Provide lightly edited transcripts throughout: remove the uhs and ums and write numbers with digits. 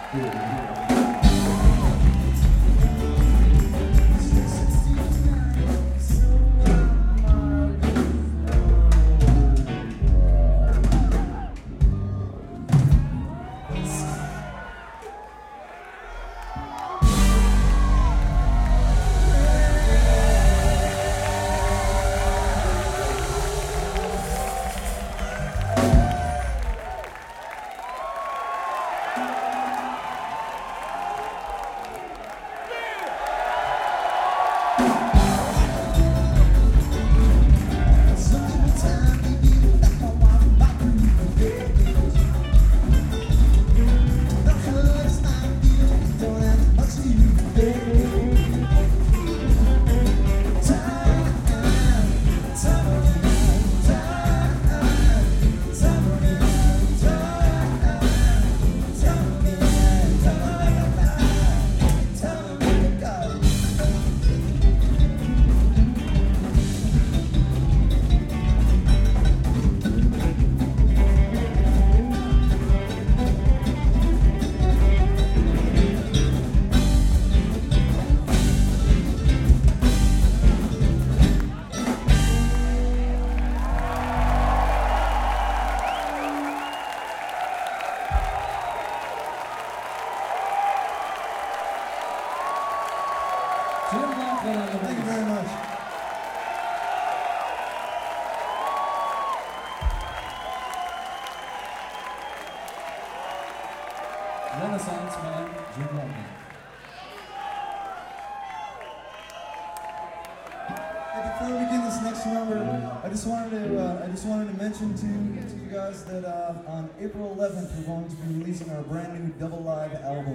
Jim Laughlin on the bass. Thank you very much. Renaissance man, Jim Laughlin. Hey, before we begin this next number, I just wanted to mention to you guys that on April 11th we're going to be releasing our brand new double live album.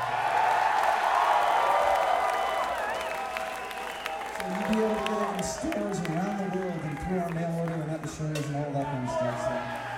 So you'll be able to get it in stores around the world and through our mail order and at the shows and all that kind of stuff. So.